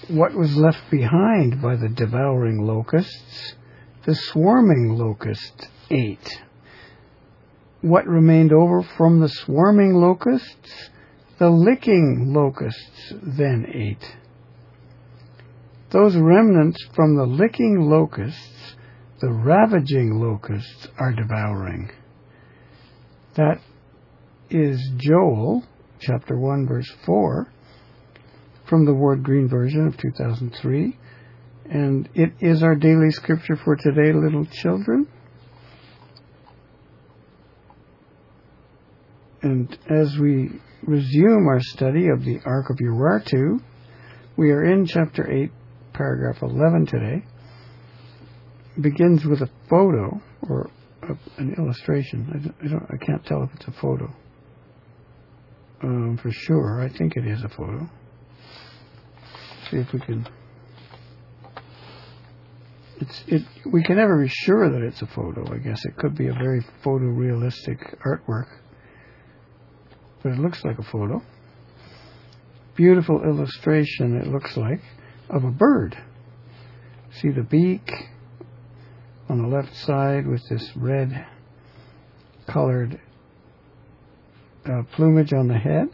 what was left behind by the devouring locusts, the swarming locust ate. What remained over from the swarming locusts, the licking locusts then ate. Those remnants from the licking locusts, the ravaging locusts are devouring. That is Joel, chapter 1, verse 4, from the Word Green version of 2003. And it is our daily scripture for today, little children. And as we resume our study of the Ark of Urartu, we are in chapter 8, paragraph 11 today. It begins with a photo or an illustration. I can't tell if it's a photo. For sure, I think it is a photo. See if we can. We can never be sure that it's a photo. I guess it could be a very photorealistic artwork, but it looks like a photo. Beautiful illustration, it looks like, of a bird. See the beak on the left side with this red colored plumage on the head,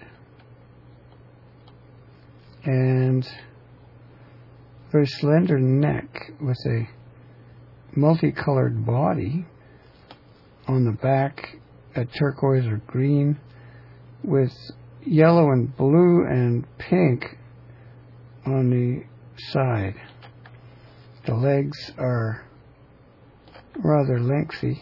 and very slender neck with a multicolored body on the back, a turquoise or green, with yellow and blue and pink on the side. The legs are rather lengthy,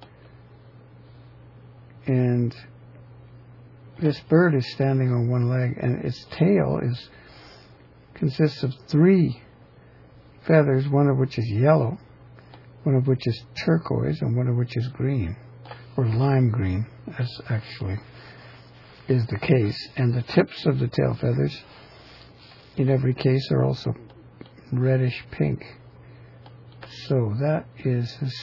and this bird is standing on one leg, and its tail consists of 3 feathers, one of which is yellow, one of which is turquoise, and one of which is green, or lime green, as actually is the case. And the tips of the tail feathers, in every case, are also reddish pink. So that is this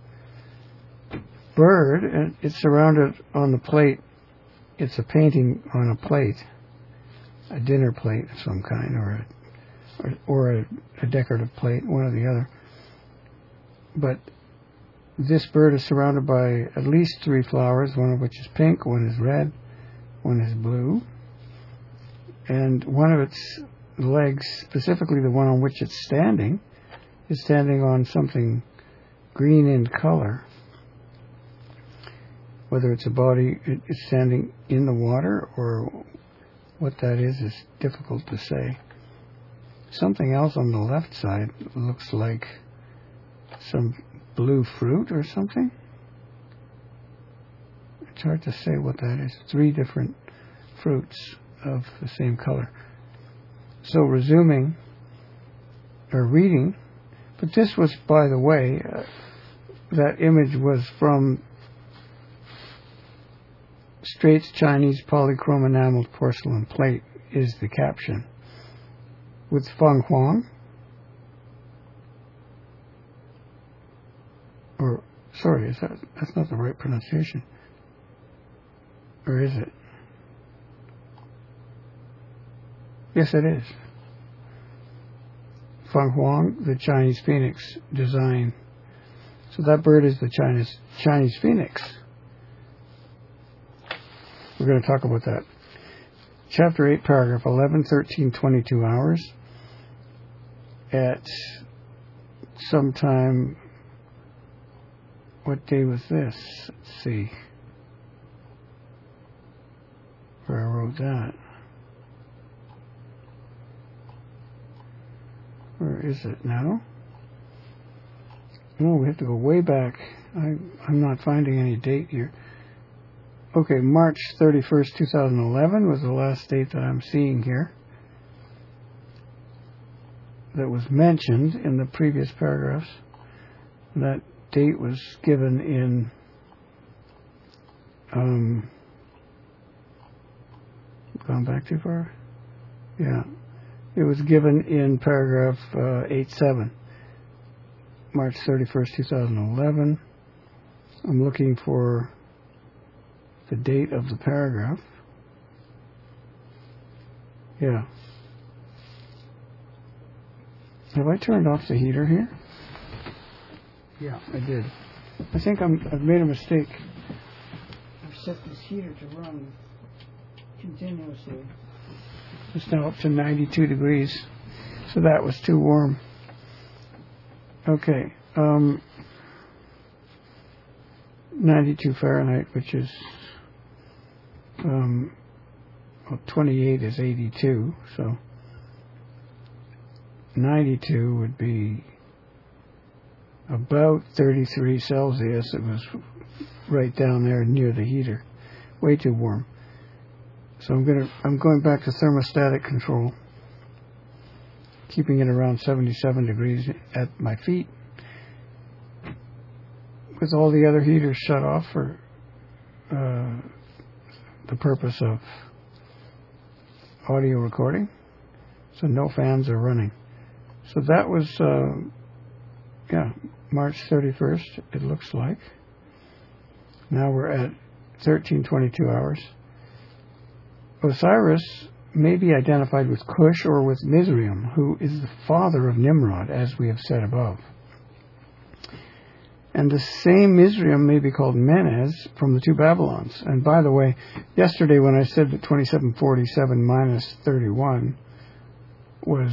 bird, and it's surrounded on the plate. It's a painting on a plate, a dinner plate of some kind, or a decorative plate, one or the other. But this bird is surrounded by at least 3 flowers, one of which is pink, one is red, one is blue, and one of its legs, specifically the one on which it's standing, is standing on something green in color. Whether it's a body, it's standing in the water, or what that is difficult to say. Something else on the left side looks like some blue fruit or something. It's hard to say what that is. 3 different fruits of the same color. So resuming, or reading, but this was, by the way, that image was from Straits Chinese Polychrome Enameled Porcelain Plate, is the caption, with Feng Huang, or, sorry, that's not the right pronunciation, or is it? Yes, it is. Feng Huang, the Chinese phoenix design. So that bird is the Chinese phoenix. We're going to talk about that. Chapter 8, paragraph 11, 13, 22 hours. At some time, what day was this? Let's see where I wrote that. Where is it now? Oh, we have to go way back. I'm not finding any date here. Okay, March 31st, 2011 was the last date that I'm seeing here that was mentioned in the previous paragraphs. That date was given in gone back too far? Yeah. It was given in paragraph 8.7, March 31st, 2011. I'm looking for the date of the paragraph. Yeah. Have I turned off the heater here? Yeah, I did. I think I've made a mistake. I've set this heater to run continuously. It's now up to 92 degrees, so that was too warm. Okay, 92 Fahrenheit, which is, 28 is 82, so 92 would be about 33 Celsius. It was right down there near the heater. Way too warm. So I'm going back to thermostatic control, keeping it around 77 degrees at my feet, with all the other heaters shut off for the purpose of audio recording. So no fans are running. So that was, March 31st, it looks like. Now we're at 1322 hours. Osiris may be identified with Cush or with Mizraim, who is the father of Nimrod, as we have said above. And the same Mizraim may be called Menez from the two Babylons. And by the way, yesterday when I said that 2747 minus 31 was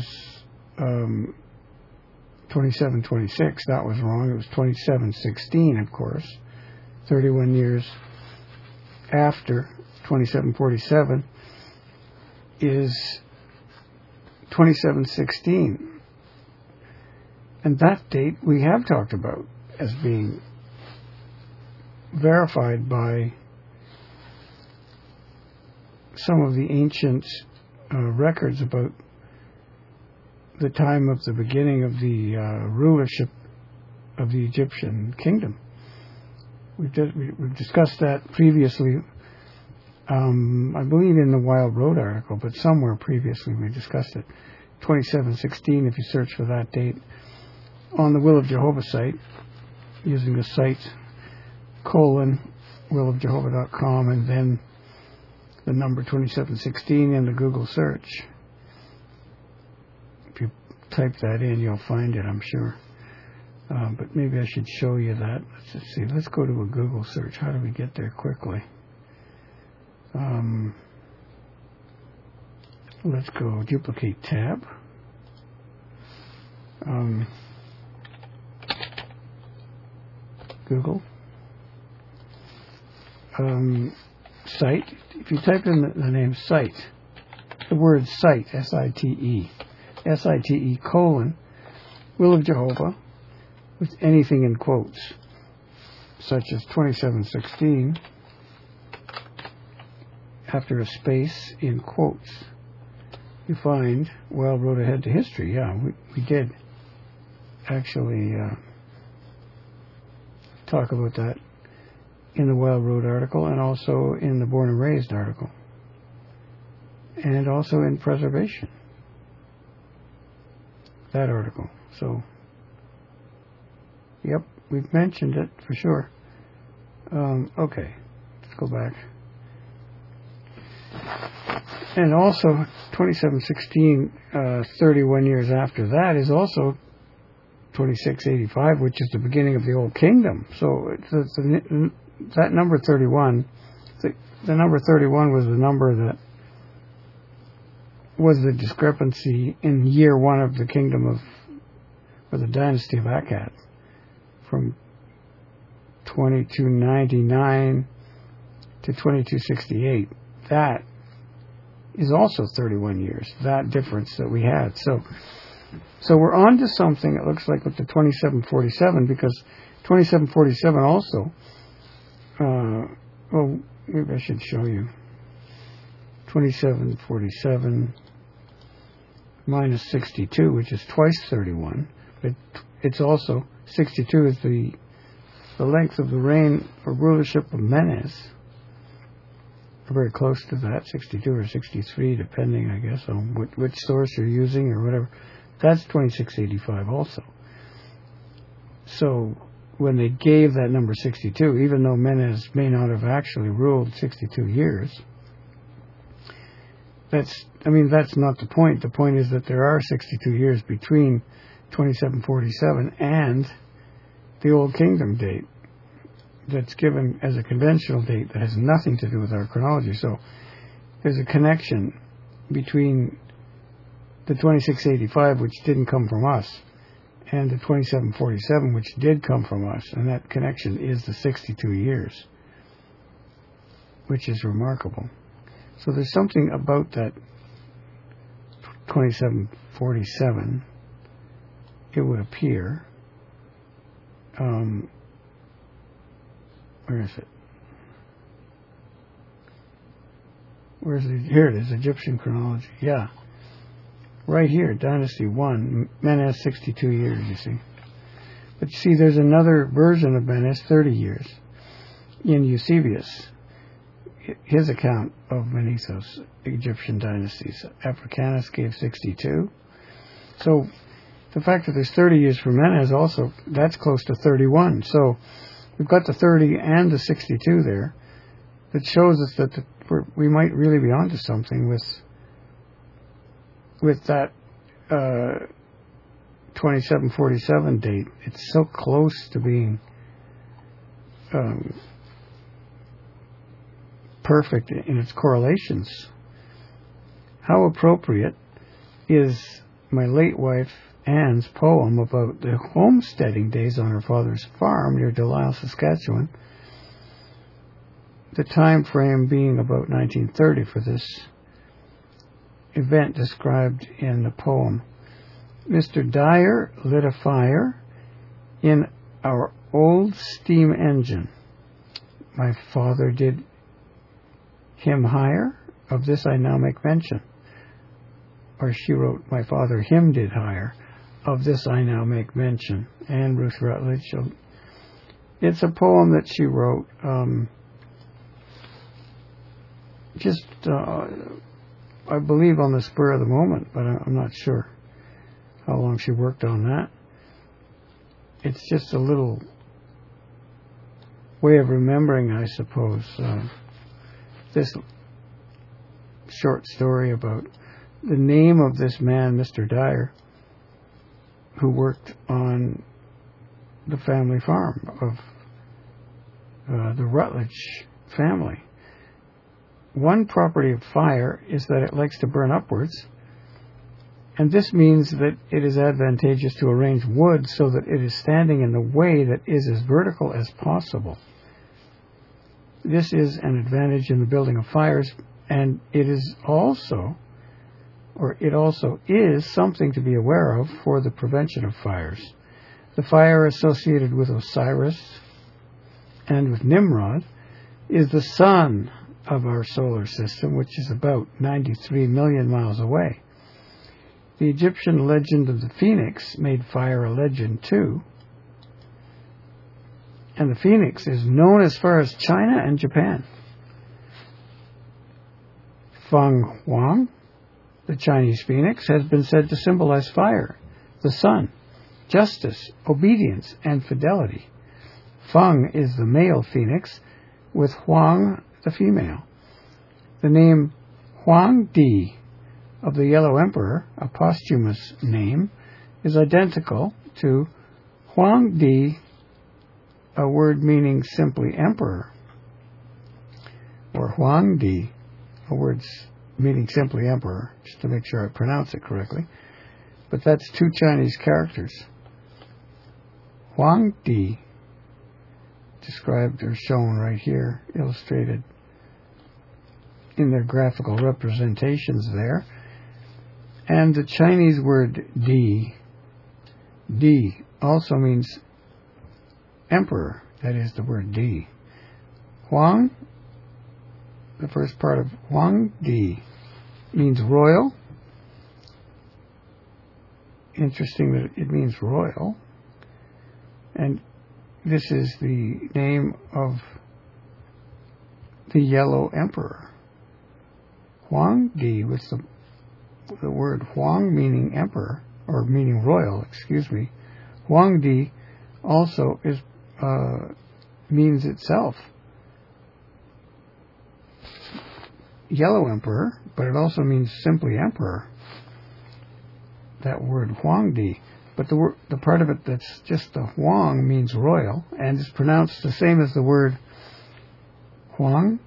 2726, that was wrong. It was 2716, of course. 31 years after 2747 is 2716. And that date we have talked about as being verified by some of the ancient records about the time of the beginning of the rulership of the Egyptian kingdom. We've discussed that previously, I believe in the Wild Road article, but somewhere previously we discussed it. 2716, if you search for that date on the Will of Jehovah site, using the site willofjehovah.com and then the number 2716 in the Google search. If you type that in, you'll find it, I'm sure. But maybe I should show you that. Let's just see. Let's go to a Google search. How do we get there quickly? Let's go duplicate tab. Google. Site. If you type in the name site, the word site, S-I-T-E, colon, Will of Jehovah, with anything in quotes, such as 2716, after a space in quotes, you find Wild Road Ahead to History. Yeah, we did actually talk about that in the Wild Road article and also in the Born and Raised article and also in Preservation, that article. So, yep, we've mentioned it for sure. Okay, let's go back. And also, 2716, 31 years after that, is also 2685, which is the beginning of the Old Kingdom. So that number 31, the number 31 was the number that was the discrepancy in year one of the kingdom of, or the dynasty of Akkad, from 2299 to 2268. That is also 31 years, that difference that we had. So we're on to something, it looks like, with the 2747, because 2747 also, well, maybe I should show you. 2747 minus 62, which is twice 31, but it's also, 62 is the length of the reign or rulership of Menez. Very close to that, 62 or 63, depending, I guess, on which source you're using or whatever. That's 2685 also. So when they gave that number 62, even though Menez may not have actually ruled 62 years, that's not the point. The point is that there are 62 years between 2747 and the Old Kingdom date that's given as a conventional date that has nothing to do with our chronology. So there's a connection between the 2685, which didn't come from us, and the 2747, which did come from us, and that connection is the 62 years, which is remarkable. So there's something about that 2747, it would appear. Where is it? Where's it? Here it is, Egyptian chronology. Yeah. Right here, Dynasty 1, Menes 62 years, you see. But you see, there's another version of Menes, 30 years, in Eusebius, his account of Manetho's Egyptian dynasties. Africanus gave 62. So the fact that there's 30 years for Menes also, that's close to 31. So we've got the 30 and the 62 there. That shows us that we might really be onto something with that 2747 date. It's so close to being perfect in its correlations. How appropriate is my late wife Anne's poem about the homesteading days on her father's farm near Delisle, Saskatchewan, the time frame being about 1930 for this event described in the poem. Mr. Dyer lit a fire in our old steam engine. My father did him hire, of this I now make mention. Or she wrote, my father him did hire, of this I now make mention. Anne Ruth Rutledge. It's a poem that she wrote I believe on the spur of the moment, but I'm not sure how long she worked on that. It's just a little way of remembering, I suppose, this short story about the name of this man, Mr. Dyer, who worked on the family farm of the Rutledge family. One property of fire is that it likes to burn upwards, and this means that it is advantageous to arrange wood so that it is standing in the way that is as vertical as possible. This is an advantage in the building of fires, and it also is something to be aware of for the prevention of fires. The fire associated with Osiris and with Nimrod is the sun of our solar system, which is about 93 million miles away. The Egyptian legend of the phoenix made fire a legend too. And the phoenix is known as far as China and Japan. Feng Huang, the Chinese phoenix, has been said to symbolize fire, the sun, justice, obedience, and fidelity. Feng is the male phoenix, with Huang the female. The name Huang Di of the Yellow Emperor, a posthumous name, is identical to Huang Di, a word meaning simply emperor, or Huang Di, a word meaning simply emperor, just to make sure I pronounce it correctly. But that's two Chinese characters. Huang Di, described or shown right here, illustrated in their graphical representations there. And the Chinese word Di also means emperor. That is the word Di. Huang, the first part of Huang Di, means royal. Interesting that it means royal. And this is the name of the Yellow Emperor. Huang Di, with the word Huang meaning emperor, or meaning royal, Huang Di also means itself yellow emperor, but it also means simply emperor. That word Huangdi. But the part of it that's just the Huang means royal, and is pronounced the same as the word Huang.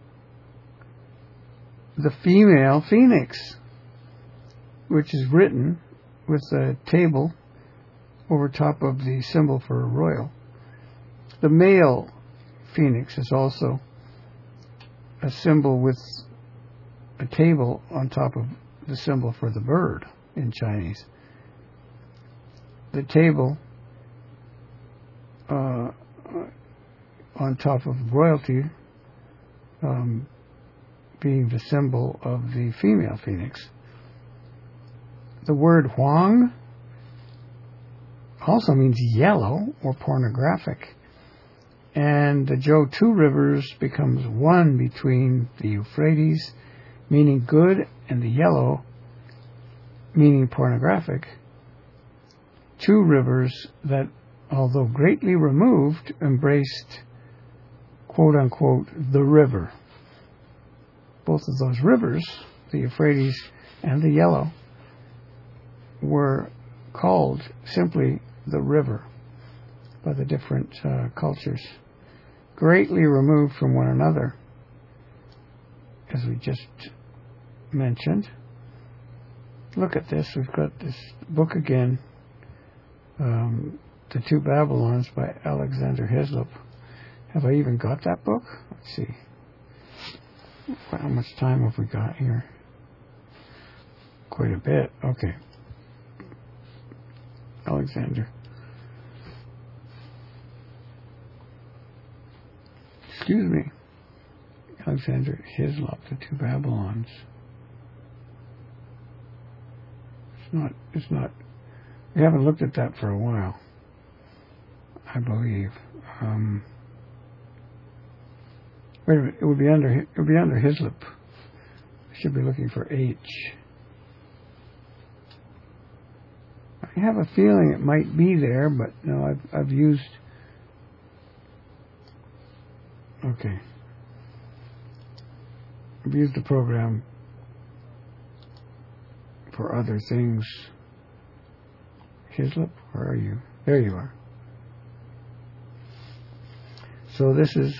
The female phoenix, which is written with a table over top of the symbol for royal. The male phoenix is also a symbol with a table on top of the symbol for the bird in Chinese. The table on top of royalty being the symbol of the female phoenix. The word Huang also means yellow or pornographic. And the Zhou Two Rivers becomes one between the Euphrates, meaning good, and the yellow, meaning pornographic. Two rivers that, although greatly removed, embraced, quote-unquote, the river. Both of those rivers, the Euphrates and the Yellow, were called simply the river by the different cultures, greatly removed from one another, as we just mentioned. Look at this. We've got this book again, The Two Babylons by Alexander Hislop. Have I even got that book? Let's see. How much time have we got here? Quite a bit. Okay. Alexander. Excuse me. Alexander Hislop, The Two Babylons. It's not, we haven't looked at that for a while, I believe. Wait a minute, it would be under Hislop. I should be looking for H. I have a feeling it might be there, but no, I've used. Okay. I've used the program for other things. Hislop, where are you? There you are. So this is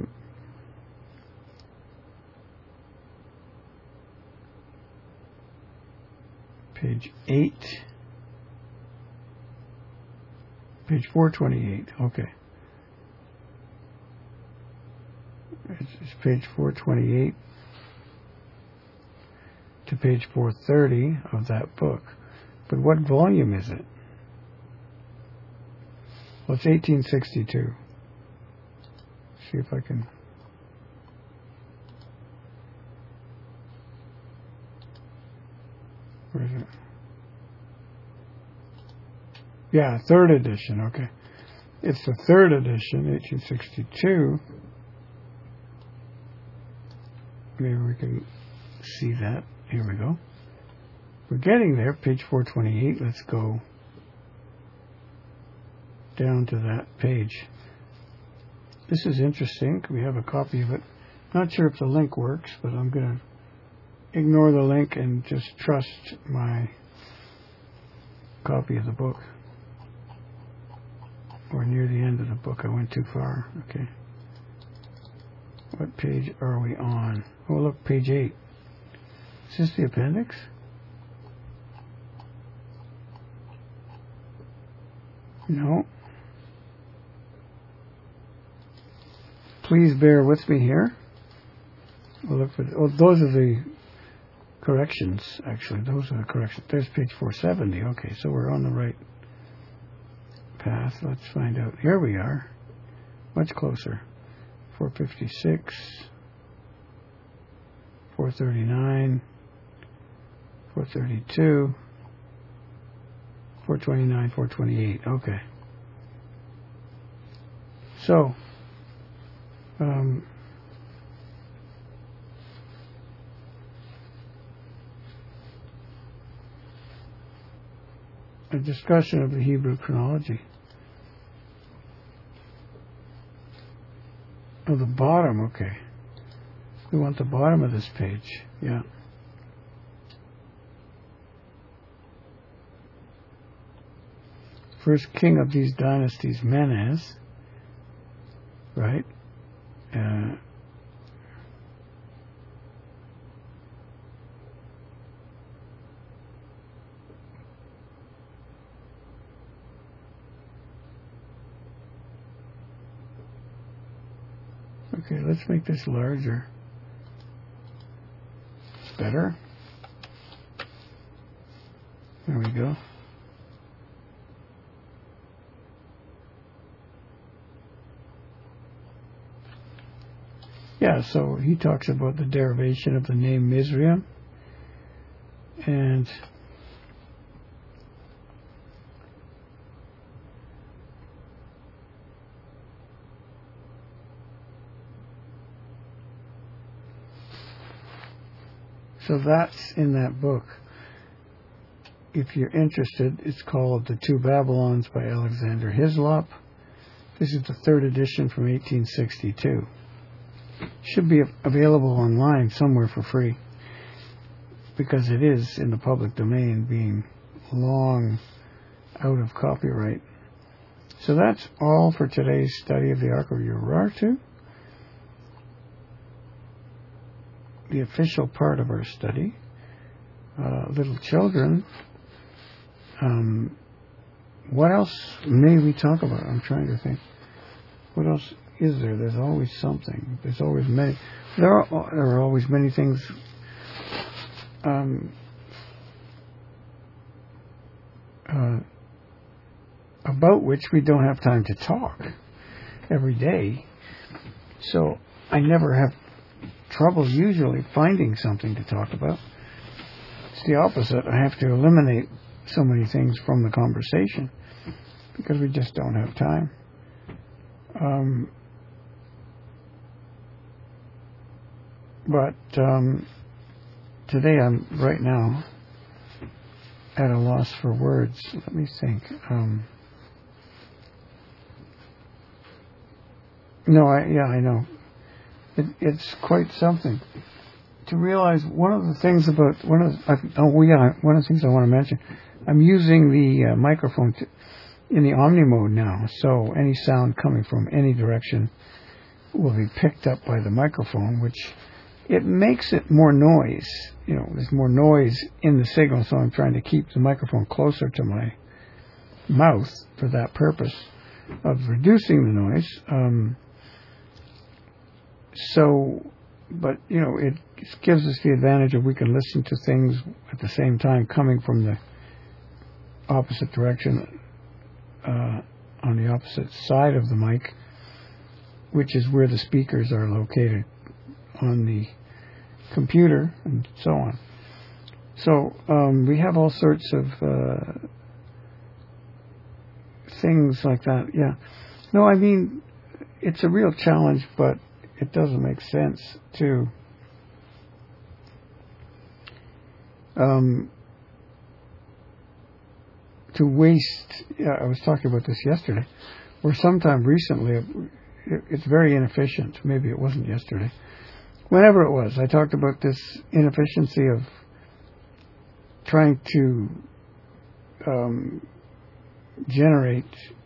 page 8. Page 428. Okay. It's page 428 to page 430 of that book. But what volume is it? Well, it's 1862. See if I can. Where is it? Yeah, third edition. Okay. It's the third edition, 1862. Maybe we can see that. Here we go. We're getting there, page 428. Let's go down to that page. This is interesting. We have a copy of it. Not sure if the link works, but I'm going to ignore the link and just trust my copy of the book. Or near the end of the book. I went too far. Okay. What page are we on? Oh, look, page 8. Is this the appendix? No. Please bear with me here. We'll look for. Those are the corrections. Actually, those are the corrections. There's page 470. Okay, so we're on the right path. Let's find out. Here we are. Much closer. 456. 439. 432. 429, 428. Okay. So, a discussion of the Hebrew chronology. Oh, the bottom, okay. We want the bottom of this page. Yeah. First king of these dynasties, Menes, right? Okay, let's make this larger. Better. There we go. Yeah, so he talks about the derivation of the name Mizraim, and so that's in that book. If you're interested, it's called The Two Babylons by Alexander Hislop. This is the third edition from 1862. Should be available online somewhere for free, because it is in the public domain, being long out of copyright. So that's all for today's study of the Ark of Urartu. The official part of our study. Little children. What else may we talk about? I'm trying to think. What else is there? There's always something. There's always many. There are always many things about which we don't have time to talk every day. So I never have trouble usually finding something to talk about. It's the opposite. I have to eliminate so many things from the conversation because we just don't have time. But today I'm right now at a loss for words. Let me think. I know. It's quite something to realize. One of the things about one of the things I want to mention. I'm using the microphone in the Omni mode now, so any sound coming from any direction will be picked up by the microphone, which it makes it more noise. There's more noise in the signal, so I'm trying to keep the microphone closer to my mouth for that purpose of reducing the noise. But it gives us the advantage of we can listen to things at the same time coming from the opposite direction, on the opposite side of the mic, which is where the speakers are located on the computer and so on. So we have all sorts of things like that. Yeah. No, I mean, it's a real challenge, but it doesn't make sense to waste. I was talking about this yesterday, or sometime recently. It's very inefficient. Maybe it wasn't yesterday. Whenever it was, I talked about this inefficiency of trying to generate,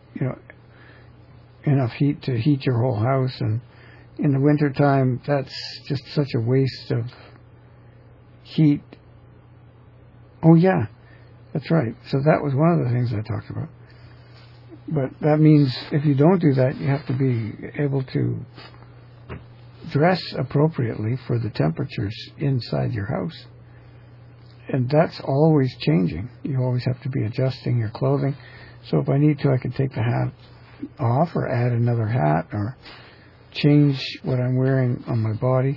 enough heat to heat your whole house, and in the wintertime, that's just such a waste of heat. Oh yeah, that's right. So that was one of the things I talked about. But that means if you don't do that, you have to be able to dress appropriately for the temperatures inside your house. And that's always changing. You always have to be adjusting your clothing. So if I need to, I can take the hat off or add another hat or change what I'm wearing on my body.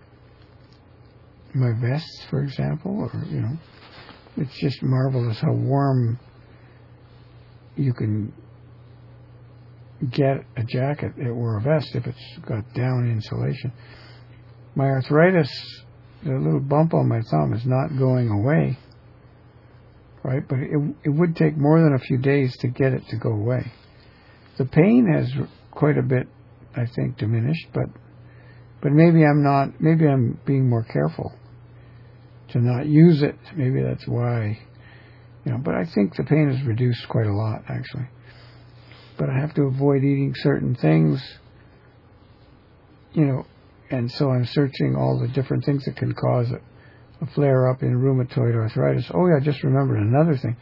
My vest, for example, or, it's just marvelous how warm you can get a jacket or a vest if it's got down insulation. My arthritis, the little bump on my thumb, is not going away, right? But it would take more than a few days to get it to go away. The pain has quite a bit, I think, diminished, but But maybe I'm not. Maybe I'm being more careful to not use it. Maybe that's why. But I think the pain is reduced quite a lot, actually. But I have to avoid eating certain things, and so I'm searching all the different things that can cause a flare-up in rheumatoid arthritis. Oh, yeah, I just remembered another thing.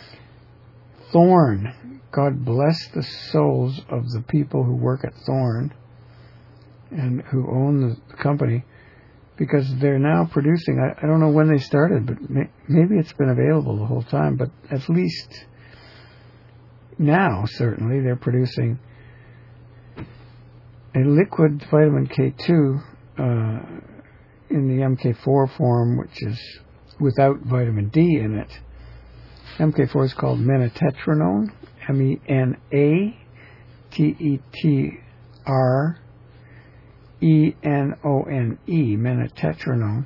Thorne. God bless the souls of the people who work at Thorne and who own the company, because they're now producing, I don't know when they started, but maybe it's been available the whole time, but at least now, certainly, they're producing a liquid vitamin K2 in the MK4 form, which is without vitamin D in it. MK4 is called menatetrenone, MENATETRENONE, menatetrenone.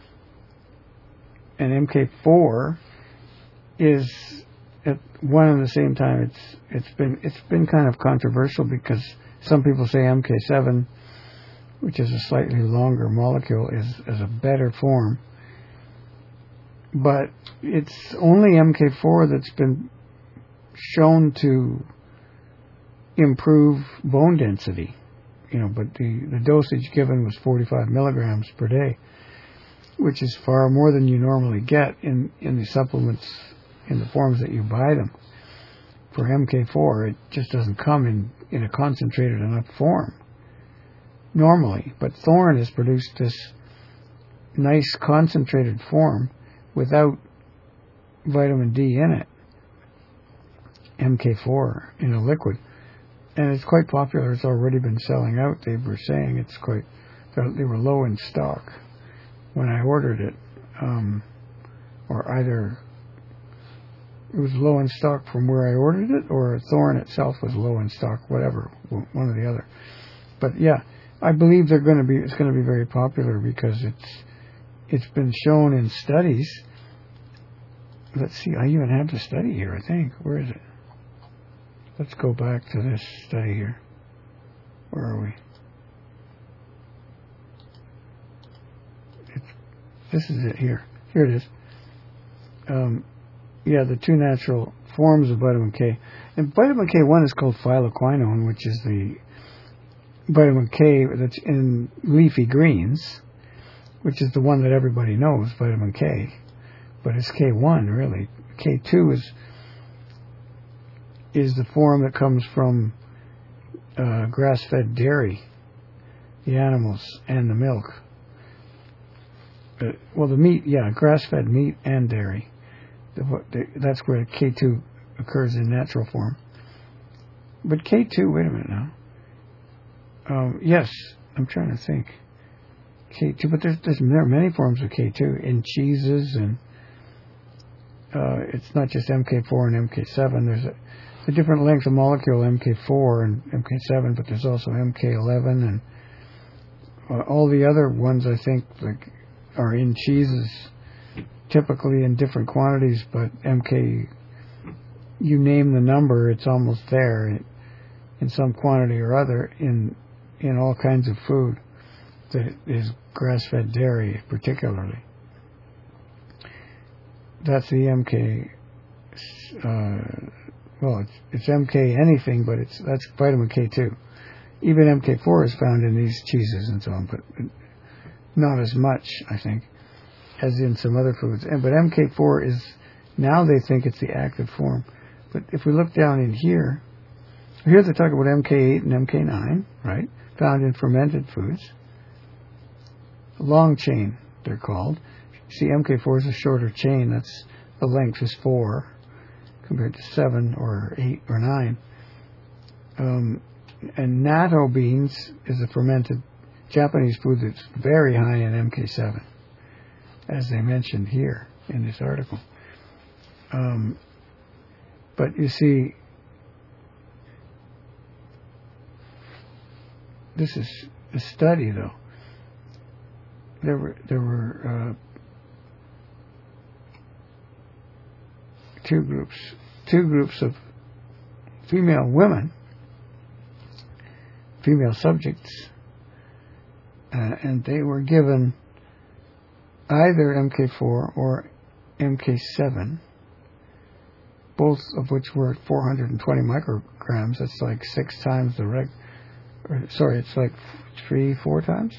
And MK4 is at one and the same time. It's been kind of controversial because some people say MK7, which is a slightly longer molecule, is a better form. But it's only MK4 that's been shown to improve bone density. But the dosage given was 45 milligrams per day, which is far more than you normally get in the supplements, in the forms that you buy them. For MK4, it just doesn't come in a concentrated enough form normally. But Thorne has produced this nice concentrated form without vitamin D in it, MK4 in a liquid. And it's quite popular. It's already been selling out. They were saying they were low in stock when I ordered it. Or either it was low in stock from where I ordered it, or Thorne itself was low in stock, whatever, one or the other. But yeah, I believe it's going to be very popular because it's been shown in studies. Let's see, I even have the study here, I think. Where is it? Let's go back to this study here. Where are we? This is it here. Here it is. The two natural forms of vitamin K. And vitamin K1 is called phyloquinone, which is the vitamin K that's in leafy greens, which is the one that everybody knows, vitamin K. But it's K1, really. K2 is the form that comes from grass-fed dairy, the animals and the milk. The meat, grass-fed meat and dairy. That's where K2 occurs in natural form. But K2, wait a minute now. Yes, I'm trying to think. K2, but there are many forms of K2 in cheeses, and it's not just MK4 and MK7. There's a different length of molecule, MK4 and MK7, but there's also MK11 and all the other ones, I think, are in cheeses, typically in different quantities, but MK, you name the number, it's almost there in some quantity or other in all kinds of food that is grass-fed dairy, particularly. That's the MK. It's MK anything, but that's vitamin K2. Even MK4 is found in these cheeses and so on, but not as much, I think, as in some other foods. But MK4 is, now they think it's the active form. But if we look down in here they talk about MK8 and MK9, right? Found in fermented foods. Long chain, they're called. See, MK4 is a shorter chain. That's the length is 4 compared to 7 or 8 or 9. And natto beans is a fermented Japanese food that's very high in MK7, as they mentioned here in this article. But you see, this is a study, though. There were two groups of female women, female subjects, and they were given either MK4 or MK7, both of which were 420 micrograms. That's like 6 times the it's like 3 or 4 times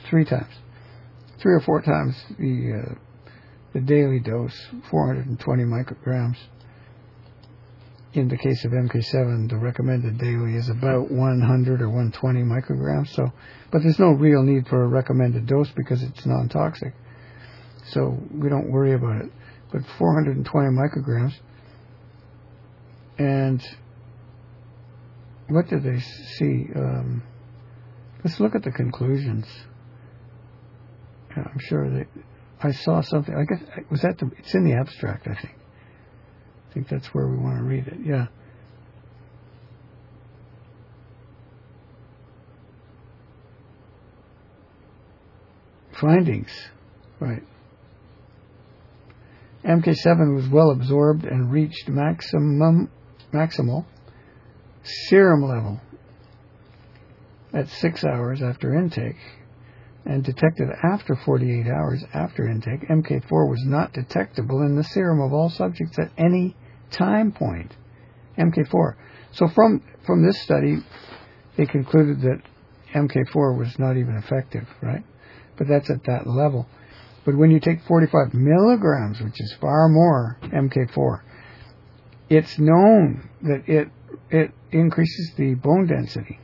the daily dose, 420 micrograms. In the case of MK7, the recommended daily is about 100 or 120 micrograms. So, but there's no real need for a recommended dose because it's non-toxic. So we don't worry about it. But 420 micrograms. And what did they see? Let's look at the conclusions. I'm sure I saw something. I guess it's in the abstract, I think. I think that's where we want to read it. Yeah. Findings. Right. MK7 was well absorbed and reached maximal serum level at 6 hours after intake and detected after 48 hours after intake. MK4 was not detectable in the serum of all subjects at any time point. MK4. So from this study, they concluded that MK4 was not even effective, right? But that's at that level. But when you take 45 milligrams, which is far more MK4, it's known that it increases the bone density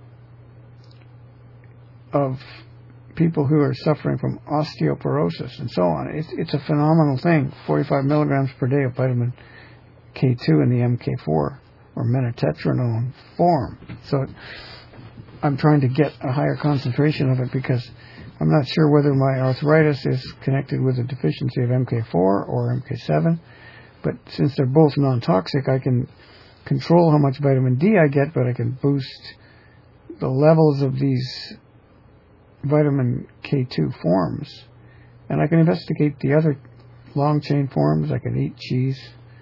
of people who are suffering from osteoporosis and so on. It's a phenomenal thing. 45 milligrams per day of vitamin K2 in the MK4 or metatetranone form. So I'm trying to get a higher concentration of it because I'm not sure whether my arthritis is connected with a deficiency of MK4 or MK7. But since they're both non-toxic, I can control how much vitamin D I get, but I can boost the levels of these vitamin K2 forms. And I can investigate the other long-chain forms. I can eat cheese.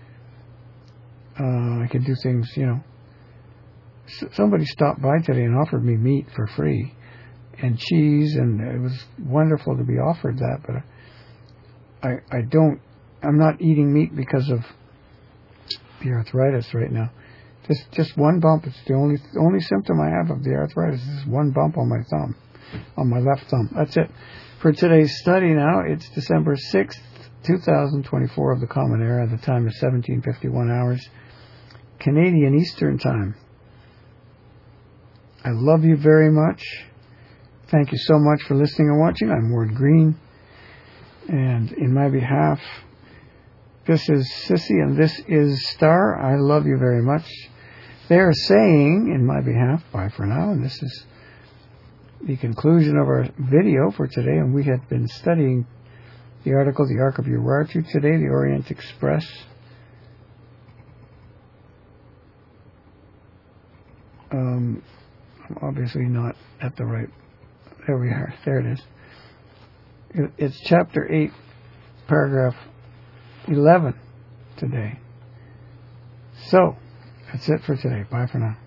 I can do things, Somebody stopped by today and offered me meat for free and cheese, and it was wonderful to be offered that, but I'm not eating meat because of the arthritis right now. Just one bump. It's the only symptom I have of the arthritis is one bump on my thumb, on my left thumb. That's it. For today's study now, it's December 6th, 2024 of the Common Era. The time is 17:51 hours, Canadian Eastern Time. I love you very much. Thank you so much for listening and watching. I'm Ward Green. And in my behalf, this is Sissy and this is Star. I love you very much. They're saying, in my behalf, bye for now. And this is the conclusion of our video for today. And we had been studying the article, The Ark of Urartu, today, the Orient Express. I'm obviously not at the right... There we are. There it is. It's chapter 8, paragraph 11 today. So, that's it for today. Bye for now.